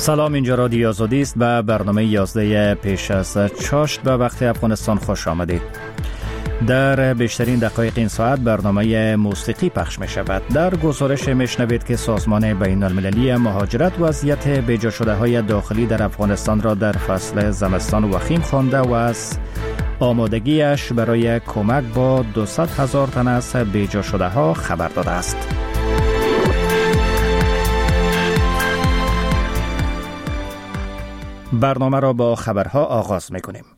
سلام، اینجا رادیو آزادی است. به برنامه 11 پیش از چاشت به وقت افغانستان خوش آمدید. در بیشترین دقایق این ساعت برنامه موسیقی پخش می شود. در گزارش می شنوید که سازمان بین المللی مهاجرت وضعیت بیجا شده های داخلی در افغانستان را در فصل زمستان وخیم خوانده و از آمادگیش برای کمک با 200,000 تن از بیجا شده ها خبر داده است. برنامه را با خبرها آغاز می کنیم.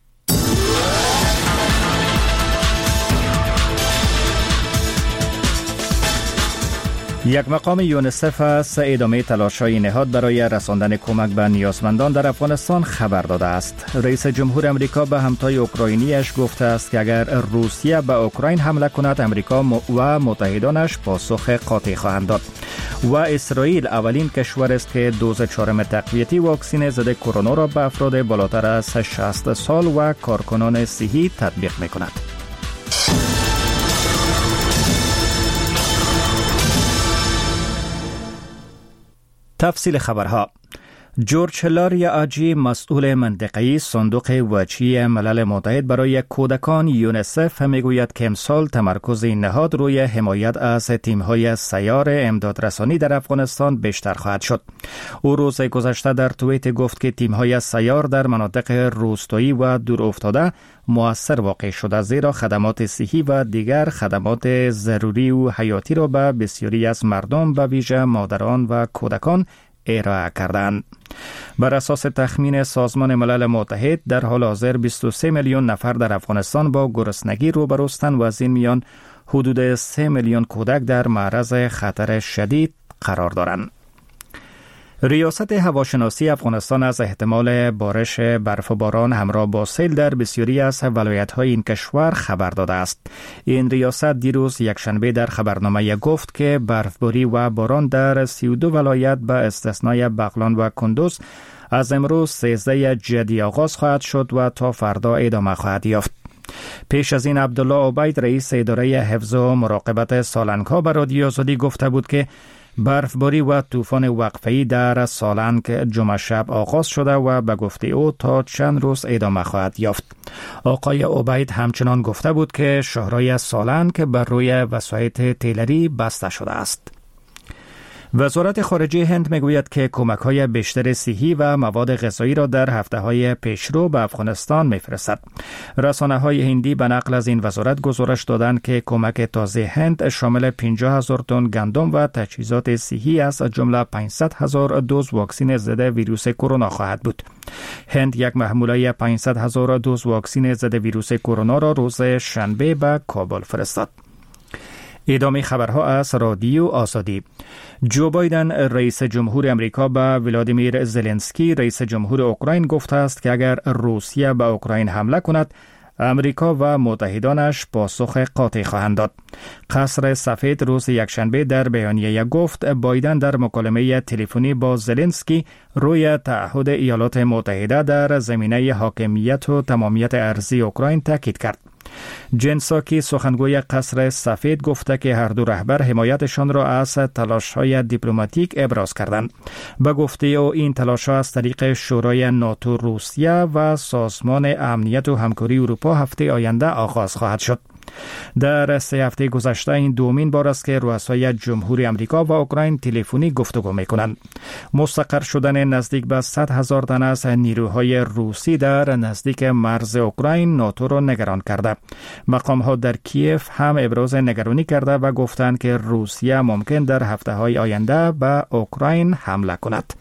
یک مقام یونیسف از ادامه تلاش‌های نهاد برای رساندن کمک به نیازمندان در افغانستان خبر داده است. رئیس جمهور امریکا به همتای اوکراینیش گفته است که اگر روسیه به اوکراین حمله کند، امریکا و متحدانش پاسخ قاطع خواهند داد. و اسرائیل اولین کشور است که دوز 4 تقویتی واکسن ضد کرونا را به افراد بالاتر از 60 سال و کارکنان صحی تطبیق می‌کند. تفصیل خبرها. جورج هیلاری آجی، مسئول منطقه‌ای صندوق وجهی ملل متحد برای کودکان یونیسف، میگوید که امسال تمرکز این نهاد روی حمایت از تیم‌های سیار امدادرسانی در افغانستان بیشتر خواهد شد. او روز گذشته در توییت گفت که تیم‌های سیار در مناطق روستایی و دورافتاده مؤثر واقع شده، زیرا خدمات صحی و دیگر خدمات ضروری و حیاتی را به بسیاری از مردم، به ویژه مادران و کودکان ارائه کردند. بر اساس تخمین سازمان ملل متحد، در حال حاضر 23 میلیون نفر در افغانستان با گرسنگی روبروستند و از این میان حدود 3 میلیون کودک در معرض خطر شدید قرار دارند. ریاست هواشناسی افغانستان از احتمال بارش برف و باران همراه با سیل در بسیاری از ولایت‌های این کشور خبر داده است. این ریاست دیروز یکشنبه در خبرنامه گفت که برفباری و باران در 32 ولایت به استثنای بغلان و کندوز از امروز 13 جدی آغاز خواهد شد و تا فردا ادامه خواهد یافت. پیش از این عبدالله عبید، رئیس اداره حفظ و مراقبت سالنگ‌ها، به رادیو آزادی گفته بود که برفباری و طوفان وقفه‌ای در سالنگ جمعه شب آغاز شده و به گفته او تا چند روز ادامه خواهد یافت. آقای عبید همچنان گفته بود که شاهراه سالنگ بر روی وسایط تیلری بسته شده است. وزارت خارجه هند میگوید که کمک‌های بیشتر صحی و مواد غذایی را در هفته‌های پیشرو به افغانستان می‌فرستد. رسانه‌های هندی به نقل از این وزارت گزارش دادند که کمک تازه هند شامل 50,000 تن گندم و تجهیزات صحی از جمله 500,000 دوز واکسن ضد ویروس کرونا خواهد بود. هند یک محموله 500,000 دوز واکسن ضد ویروس کرونا را روز شنبه به کابل فرستاد. ادامه خبرها از رادیو آزادی. جو بایدن، رئیس جمهور امریکا، به ولادیمیر زلنسکی، رئیس جمهور اوکراین، گفته است که اگر روسیه به اوکراین حمله کند، امریکا و متحدانش پاسخ قاطع خواهند داد. قصر سفید روز یکشنبه در بیانیه گفت بایدن در مکالمه تلفنی با زلنسکی روی تعهد ایالات متحده در زمینه حاکمیت و تمامیت ارضی اوکراین تاکید کرد. جن ساکی، سخنگوی قصر سفید، گفته که هر دو رهبر حمایتشان را از تلاش‌های دیپلماتیک ابراز کردند. به گفته او این تلاش‌ها از طریق شورای ناتو، روسیه و سازمان امنیت و همکاری اروپا هفته آینده آغاز خواهد شد. در 3 هفته گذشته این دومین بار است که رؤسای جمهوری امریکا و اوکراین تلفنی گفتگو می‌کنند. مستقر شدن نزدیک به 100,000 تن از نیروهای روسی در نزدیک مرز اوکراین ناتو را نگران کرده. مقام‌ها در کیف هم ابراز نگرانی کرده و گفتند که روسیه ممکن در هفته‌های آینده به اوکراین حمله کند.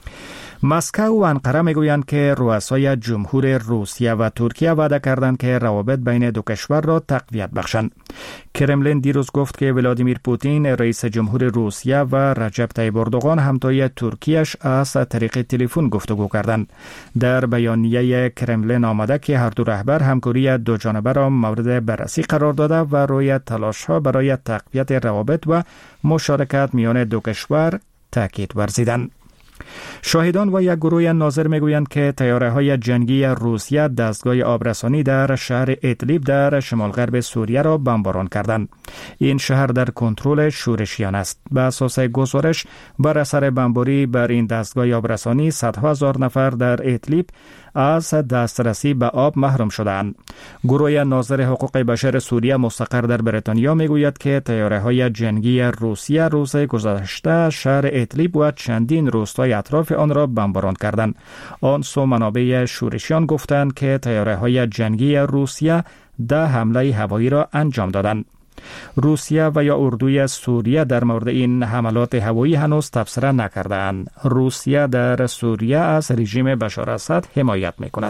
مسکو و انقره میگویند که رؤسای جمهور روسیه و ترکیه وعده کردند که روابط بین دو کشور را تقویت بخشند. کرملین دیروز گفت که ولادیمیر پوتین، رئیس جمهور روسیه، و رجب طیب اردوغان، همتای ترکیه‌اش، از طریق تلفن گفتگو کردند. در بیانیه کرملین آمده که هر دو رهبر همکاری دو جانبه را مورد بررسی قرار داده و روی تلاش‌ها برای تقویت روابط و مشارکت میان دو کشور تاکید ورزیدند. شاهدان و یک گروه ناظر میگویند که طیاره‌های جنگی روسیه دستگاه آبرسانی در شهر ادلیب در شمال غرب سوریه را بمباران کردند. این شهر در کنترل شورشیان است. به اساس گزارش بر اثر بمباری بر این دستگاه آبرسانی صدها هزار نفر در ادلیب از دسترسی به آب محروم شدند. گروه ناظر حقوق بشر سوریه مستقر در بریتانیا میگوید که طیاره‌های جنگی روسیه روز گذشته شهر ادلیب و چندین روستای اطراف آن را بمباران کردند. آن سو منابع شورشیان گفتند که طیاره‌های جنگی روسیه 10 حمله هوایی را انجام دادند. روسیه و یا اردوی سوریه در مورد این حملات هوایی هنوز تبصره نکردند. روسیه در سوریه از رژیم بشار اسد حمایت می‌کند.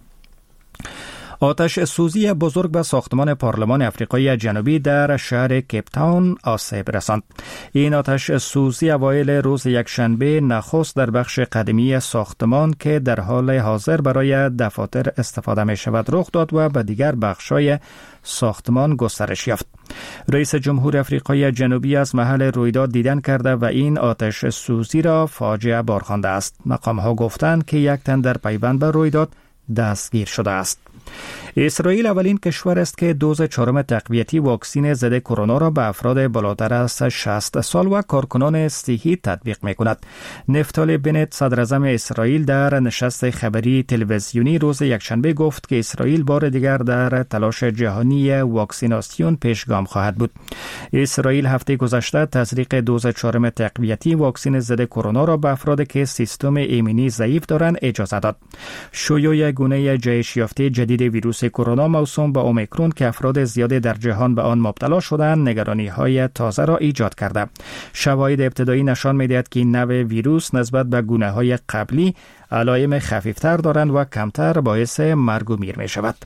آتش سوزی بزرگ به ساختمان پارلمان آفریقای جنوبی در شهر کیپ تاون آسیب رساند. این آتش سوزی اوایل روز یکشنبه نخست در بخش قدیمی ساختمان که در حال حاضر برای دفاتر استفاده می شود رخ داد و به دیگر بخش‌های ساختمان گسترش یافت. رئیس جمهور آفریقای جنوبی از محل رویداد دیدن کرده و این آتش سوزی را فاجعه بار خوانده است. مقام‌ها گفتند که یک تن در پیوند به رویداد دستگیر شده است. اسرائیل اولین کشور است که دوز 4 تقویتی واکسن ضد کرونا را به افراد بالاتر از 60 سال و کارکنان صحی تطبیق می‌کند. نفتالی بنت صدر اعظم اسرائیل در نشست خبری تلویزیونی روز یکشنبه گفت که اسرائیل بار دیگر در تلاش جهانی واکسیناسیون پیشگام خواهد بود. اسرائیل هفته گذشته تزریق دوز 4 تقویتی واکسن ضد کرونا را به افرادی که سیستم ایمنی ضعیف دارند اجازه داد. شیوع گونه جهش یافته جدید ویروس کرونا موسوم به اومیکرون که افراد زیادی در جهان به آن مبتلا شدند نگرانی‌های تازه را ایجاد کرده. شواهد ابتدایی نشان می‌دهد که این نوع ویروس نسبت به گونه‌های قبلی علائم خفیفتر دارند و کمتر باعث مرگ و میر می‌شود.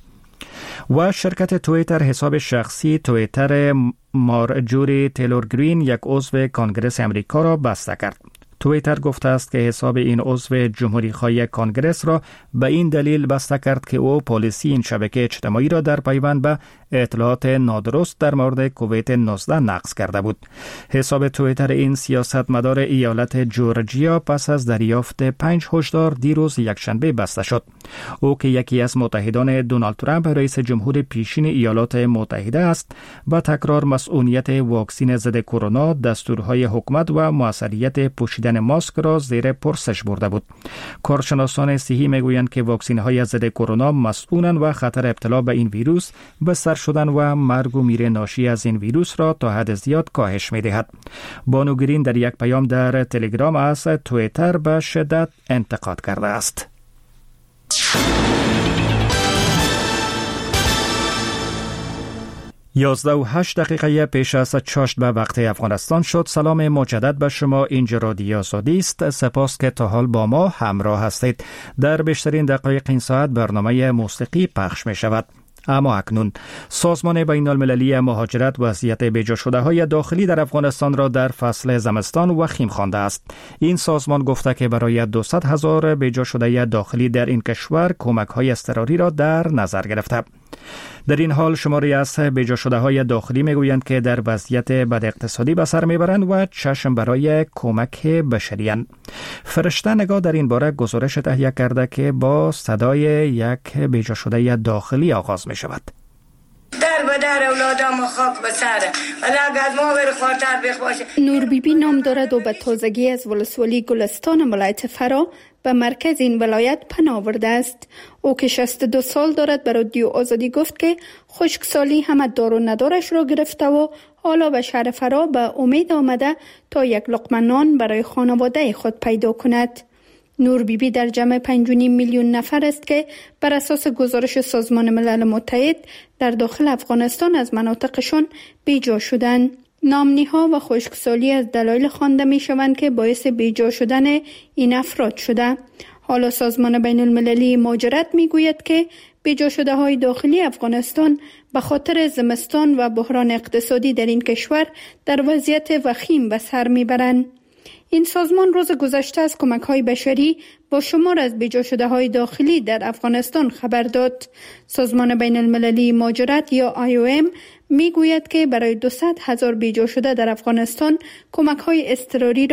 و شرکت توییتر حساب شخصی توییتر مارجوری تیلور گرین یک عضو کنگره امریکا را بسته کرد. توییتر گفته است که حساب این عضو جمهوری‌خواه کانگرس را به این دلیل بسته کرد که او پالیسی این شبکه اجتماعی را در پیوند به اطلاعات نادرست در مورد کووید 19 نقض کرده بود. حساب توییتر این سیاستمدار ایالت جورجیا پس از دریافت 5 هشدار دیروز یکشنبه بسته شد. او که یکی از متحدان دونالد ترامپ رئیس جمهور پیشین ایالات متحده است، با تکرار مسئولیت واکسن ضد کرونا، دستورهای حکومت و موثریت پوشیدن ماسک را زیر پرسش برده بود. کارشناسان صحی میگویند که واکسن‌های ضد کرونا مسئولند و خطر ابتلا به این ویروس به سر شدن و مرگ و میر ناشی از این ویروس را تا حد زیاد کاهش می‌دهد. بانو گرین در یک پیام در تلگرام از توییتر به شدت انتقاد کرده است. 11:08 پیش از چاشت به وقت افغانستان شد. سلام مجدد به شما. اینجا رادیو آزادی است. سپاس که تا حال با ما همراه هستید. در بیشترین دقایق این ساعت برنامه موسیقی پخش می شود. اما اکنون سازمان بین المللی مهاجرت وضعیت بیجا شده های داخلی در افغانستان را در فصل زمستان وخیم خوانده است. این سازمان گفته که برای 200,000 بیجا شده داخلی در این کشور کمک های اضطراری را در نظر گرفته. در این حال شماری از بیجا شده های داخلی میگویند که در وضعیت بد اقتصادی به سر میبرند و چشم برای کمک بشری‌اند. فرشته نگاه در این باره گزارش تهیه کرده که با صدای یک بیجا شده داخلی آغاز می شود. در به در اولادم خاک به سره ولی اگر ما بر خاطر بخواشه. نور بیبی نام دارد و به تازگی از ولسوالی گلستان ولایت فرا به مرکز این ولایت پناه آورده است. او که 62 سال دارد به رادیو آزادی گفت که خشکسالی همه دار و ندارش را گرفته و حالا به شهر فرا به امید آمده تا یک لقمه نان برای خانواده خود پیدا کند. نور بیبی در جمع 5.5 میلیون نفر است که بر اساس گزارش سازمان ملل متحد در داخل افغانستان از مناطقشان بیجا شدند. نامنی‌ها و خشکسالی از دلایل خوانده می‌شوند که باعث بیجا شدن این افراد شده. حالا سازمان بین المللی مهاجرت می‌گوید که بیجا شده های داخلی افغانستان به خاطر زمستان و بحران اقتصادی در این کشور در وضعیت وخیم به سر می‌برند. این سازمان روز گذشته از کمک‌های بشری با شمار از بیجا شده های داخلی در افغانستان خبر داد. سازمان بین المللی مهاجرت یا IOM میگوید که برای 200,000 بیجا شده در افغانستان کمک‌های اضطراری را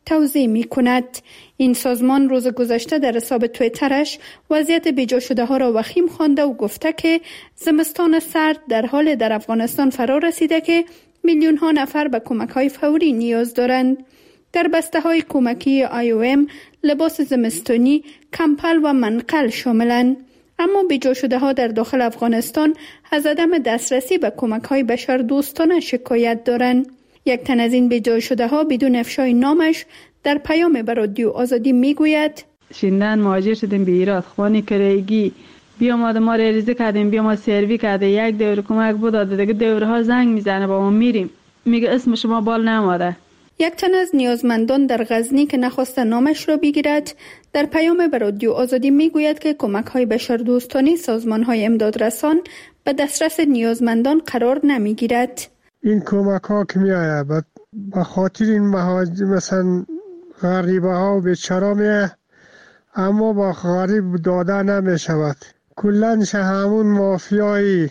توضیح می کند. این سازمان روز گذشته در حساب توییترش وضعیت بیجا شده ها را وخیم خوانده و گفته که زمستان سرد در حال در افغانستان فرا رسیده که میلیون ها نفر به کمک های فوری نیاز دارند. در بسته های کمکی IOM لباس زمستانی، کمپل و منقل شاملند. اما بیجا شده ها در داخل افغانستان از عدم دسترسی به کمک های بشر دوستانه شکایت دارند. یک تن از این بیجا شده ها بدون افشای نامش در پیام به رادیو آزادی می گوید: شیندن مهاجر شدیم به ایراد، خوانی کرایگی بیاماده ما ریزه کردیم، بیا ما سروی کرده، یک دور کمک بود داده، دیگه دورها زنگ میزنه با ما میریم، میگه اسم شما بال نماده. یک تن از نیازمندان در غزنی که نخواسته نامش را بگیرد در پیام به رادیو آزادی میگوید که کمک های بشردوستانه سازمان های امدادرسان به دسترس نیازمندان قرار نمیگیرد. این کمک ها که میآید به خاطر این مهاجر مثلا غریبه ها و بیچاره میآید، اما با غریب داده نمی شود. کلنش همون مافیای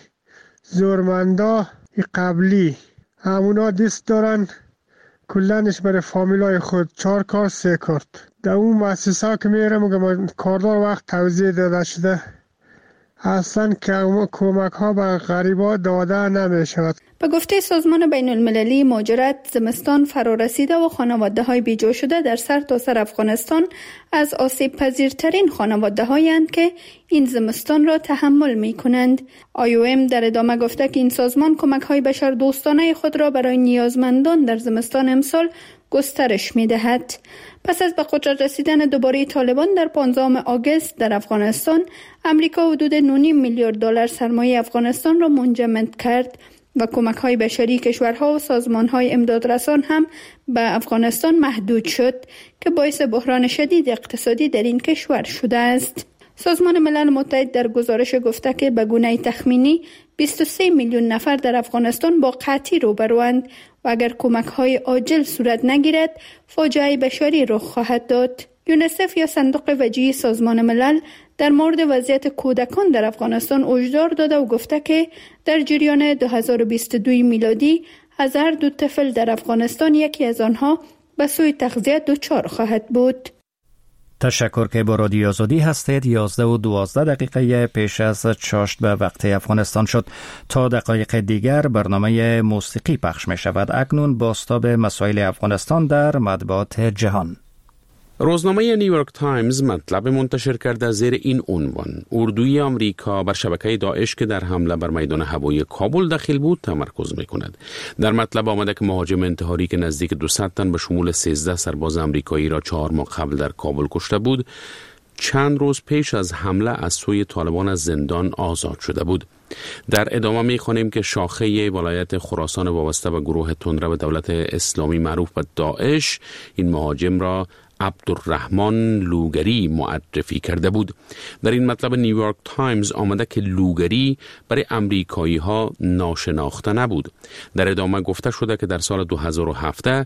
زورمندا قبلی همونا دست دارن، کلنش برای فامیلای خود 4 کار 3 کارت. در اون مؤسسه که میرم کاردار وقت توضیح داده شده اصلا که کمک ها به غریبا داده نمی شود. به گفته سازمان بین المللی مهاجرت، زمستان فرا رسیده و خانواده های بیجا شده در سرتاسر افغانستان از آسیب پذیرترین خانواده هایند که این زمستان را تحمل می کنند. IOM در ادامه گفته که این سازمان کمک های بشر دوستانه خود را برای نیازمندان در زمستان امسال گسترش می دهد. پس از به قدرت رسیدن دوباره طالبان در 15 آگوست در افغانستان، امریکا حدود 9.5 میلیارد دلار سرمایه افغانستان را منجمد کرد و کمک های بشری کشورها و سازمان های امدادرسان هم به افغانستان محدود شد که باعث بحران شدید اقتصادی در این کشور شده است. سازمان ملل متحد در گزارش گفته که به گونه تخمینی 23 میلیون نفر در افغانستان با قحطی روبروند و اگر کمک های عاجل صورت نگیرد فاجعه بشری رخ خواهد داد. یونیسف یا صندوق وجیه سازمان ملل در مورد وضعیت کودکان در افغانستان هشدار داده و گفته که در جریان 2022 میلادی 1002 طفل در افغانستان یکی از آنها به سوی تغذیه دچار خواهد بود. تشکر که با رادیو آزادی هستید. 11:12 پیش از چاشت به وقت افغانستان شد. تا دقایق دیگر برنامه موسیقی پخش می شود. اکنون بازتاب مسائل افغانستان در مطبوعات جهان. روزنامه نیویورک تایمز مطلب منتشر کرده زیر این عنوان: اردوی آمریکا بر شبکه داعش که در حمله بر میدان هوایی کابل دخیل بود تمرکز می‌کند. در مطلب آمده که مهاجم انتحاری که نزدیک 200 تن به شمول 13 سرباز آمریکایی را 4 ماه قبل در کابل کشته بود، چند روز پیش از حمله از سوی طالبان از زندان آزاد شده بود. در ادامه می‌خوانیم که شاخه ولایت خراسان وابسته به گروه تندرو دولت اسلامی معروف به داعش این مهاجم را عبدالرحمن لوگری معرفی کرده بود. در این مطلب نیویورک تایمز آمده که لوگری برای امریکایی ها ناشناخته نبود. در ادامه گفته شده که در سال 2017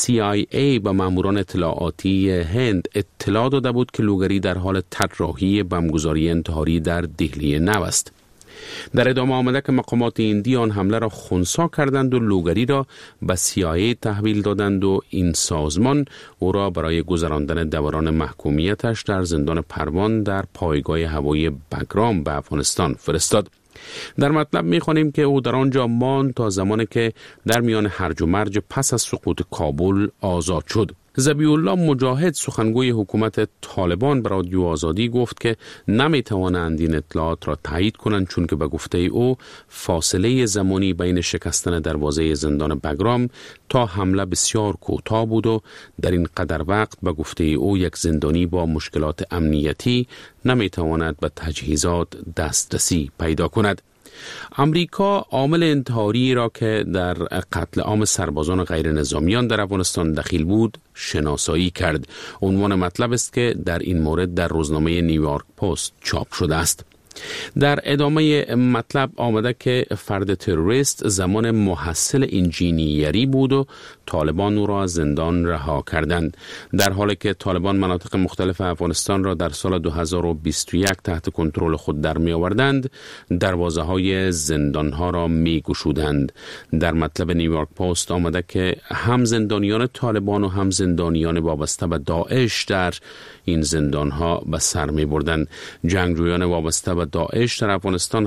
CIA به ماموران اطلاعاتی هند اطلاع داده بود که لوگری در حال طراحی بمبگذاری انتحاری در دهلی نو است. در ادامه آمده که مقامات هندی آن حمله را خنثی کردند و لوگری را به CIA تحویل دادند و این سازمان او را برای گذراندن دوران محکومیتش در زندان پروان در پایگاه هوایی بگرام به افغانستان فرستاد. در مطلب می‌خوانیم که او در آنجا ماند تا زمانی که در میان هرج و مرج پس از سقوط کابل آزاد شد. ذبیح الله مجاهد سخنگوی حکومت طالبان به رادیو آزادی گفت که نمی‌توانند این اطلاعات را تایید کنند چون که به گفته او فاصله زمانی بین شکستن دروازه زندان بگرام تا حمله بسیار کوتاه بود و در این قدر وقت به گفته او یک زندانی با مشکلات امنیتی نمی‌تواند به تجهیزات دسترسی پیدا کند. امریکا عامل انتحاری را که در قتل عام سربازان غیر نظامیان در افغانستان دخیل بود شناسایی کرد. عنوان مطلب است که در این مورد در روزنامه نیویورک پست چاپ شده است. در ادامه مطلب آمده که فرد تروریست زمان محصل انجینیری بود و طالبان او را از زندان رها کردند. در حالی که طالبان مناطق مختلف افغانستان را در سال 2021 تحت کنترل خود در می آوردند، دروازه های زندان ها را می گشودند. در مطلب نیویورک پست آمده که هم زندانیان طالبان و هم زندانیان وابسته به داعش در این زندان ها به سر می بردند. جنگجویان وابسته به داعش در افغانستان